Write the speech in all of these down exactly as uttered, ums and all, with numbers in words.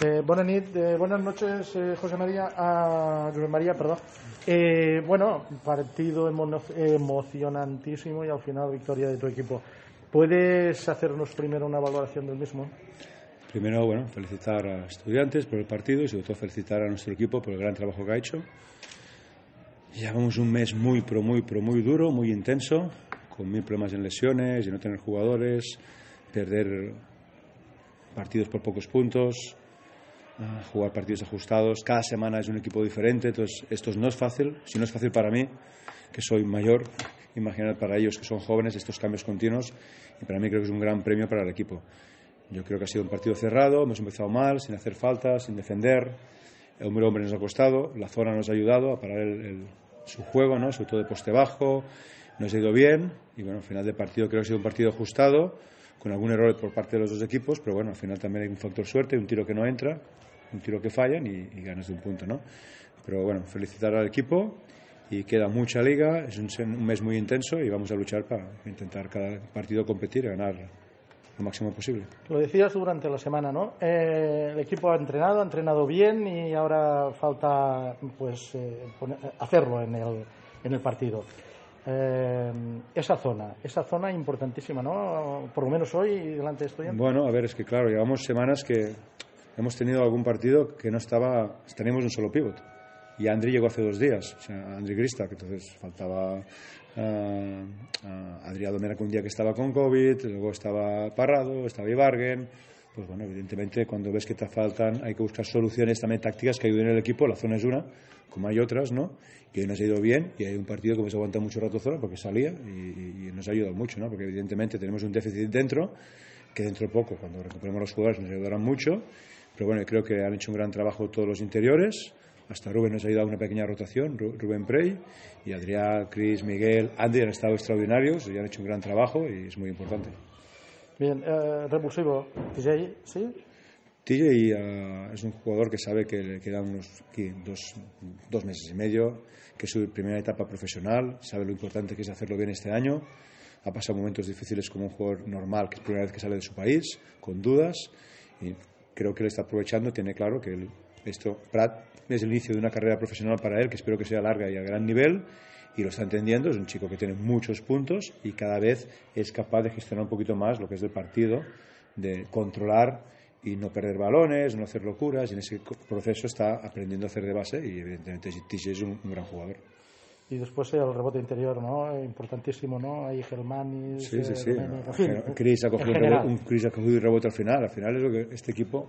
Eh, buenas, eh, buenas noches, eh, José María, ah, José María, perdón. Eh, bueno, partido emo emocionantísimo y al final victoria de tu equipo. ¿Puedes hacernos primero una valoración del mismo? Primero, bueno, felicitar a Estudiantes por el partido y sobre todo felicitar a nuestro equipo por el gran trabajo que ha hecho. Llevamos un mes muy, pero muy, pero muy duro, muy intenso, con mil problemas en lesiones y no tener jugadores, perder partidos por pocos puntos, jugar partidos ajustados. Cada semana es un equipo diferente, entonces esto no es fácil. Si no es fácil para mí, que soy mayor, imaginad para ellos que son jóvenes estos cambios continuos, y para mí creo que es un gran premio para el equipo. Yo creo que ha sido un partido cerrado, hemos empezado mal, sin hacer faltas, sin defender. El hombre hombre nos ha costado, la zona nos ha ayudado a parar el, el, su juego, ¿no? Sobre todo de poste bajo, nos ha ido bien y bueno, al final del partido creo que ha sido un partido ajustado, con algún error por parte de los dos equipos, pero bueno, al final también hay un factor suerte, un tiro que no entra, un tiro que fallan y, y ganas de un punto, ¿no? Pero bueno, felicitar al equipo y queda mucha liga, es un, un mes muy intenso y vamos a luchar para intentar cada partido competir y ganar lo máximo posible. Lo decías durante la semana, ¿no? Eh, el equipo ha entrenado, ha entrenado bien y ahora falta pues eh, poner, hacerlo en el, en el partido. Eh, esa zona, esa zona importantísima, ¿no? Por lo menos hoy delante de Estudiantes. Bueno, a ver, es que claro, llevamos semanas que hemos tenido algún partido que no estaba, teníamos un solo pívot. Y Andri llegó hace dos días, o sea, Andri Grista, que entonces faltaba uh, uh, Adrián Domena, un día que estaba con COVID, luego estaba Parrado, estaba Ibarguen. Pues bueno, evidentemente cuando ves que te faltan hay que buscar soluciones también tácticas que ayuden al equipo. La zona es una, como hay otras, ¿no? Y hoy nos ha ido bien y hay un partido que hemos aguantado mucho rato zona porque salía y, y nos ha ayudado mucho, ¿no? Porque evidentemente tenemos un déficit dentro, que dentro de poco, cuando recuperemos los jugadores, nos ayudarán mucho. Pero bueno, creo que han hecho un gran trabajo todos los interiores. Hasta Rubén nos ha ayudado a una pequeña rotación, Rubén Prey, y Adrián, Chris, Miguel, Andy han estado extraordinarios y han hecho un gran trabajo y es muy importante. Bien, eh, revulsivo, T J, ¿sí? T J uh, es un jugador que sabe que le quedan unos aquí, dos, dos meses y medio, que es su primera etapa profesional, sabe lo importante que es hacerlo bien este año. Ha pasado momentos difíciles como un jugador normal, que es la primera vez que sale de su país, con dudas, y creo que él está aprovechando, tiene claro que él, esto, Prat, es el inicio de una carrera profesional para él, que espero que sea larga y a gran nivel, y lo está entendiendo. Es un chico que tiene muchos puntos y cada vez es capaz de gestionar un poquito más lo que es el partido, de controlar y no perder balones, no hacer locuras, y en ese proceso está aprendiendo a hacer de base y evidentemente T J es un, un gran jugador. Y después el rebote interior, ¿no? Importantísimo, ¿no? Ahí Gelmanis... Sí, sí, sí. Eh, en fin, Chris ha cogido un rebote, un Chris ha cogido un rebote al final. Al final es lo que este equipo,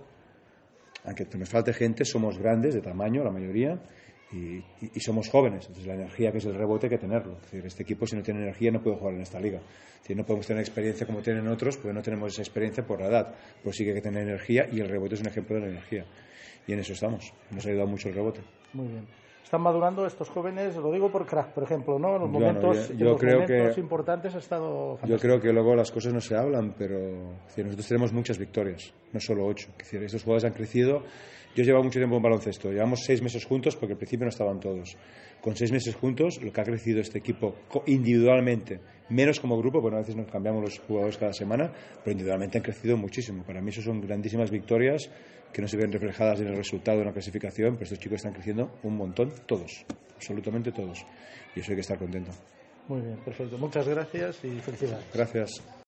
aunque nos falte gente, somos grandes de tamaño, la mayoría, y, y, y somos jóvenes. Entonces la energía que es el rebote hay que tenerlo. Es decir, este equipo si no tiene energía no puede jugar en esta liga. Es decir, no podemos tener experiencia como tienen otros, porque no tenemos esa experiencia por la edad. Pues sí que hay que tener energía y el rebote es un ejemplo de la energía. Y en eso estamos. Nos ha ayudado mucho el rebote. Muy bien. Están madurando estos jóvenes, lo digo por Crack, por ejemplo, ¿no? En los bueno, momentos, yo, yo en los creo momentos que, importantes ha estado fantástico. Yo creo que luego las cosas no se hablan, pero es decir, nosotros tenemos muchas victorias, no solo ocho. Es decir, estos jugadores han crecido. Yo llevo mucho tiempo en baloncesto, llevamos seis meses juntos porque al principio no estaban todos. Con seis meses juntos, lo que ha crecido este equipo individualmente, menos como grupo, bueno, a veces nos cambiamos los jugadores cada semana, pero individualmente han crecido muchísimo. Para mí eso son grandísimas victorias que no se ven reflejadas en el resultado de una clasificación, pero estos chicos están creciendo un montón, todos, absolutamente todos. Y eso hay que estar contento. Muy bien, perfecto. Muchas gracias y felicidades. Gracias.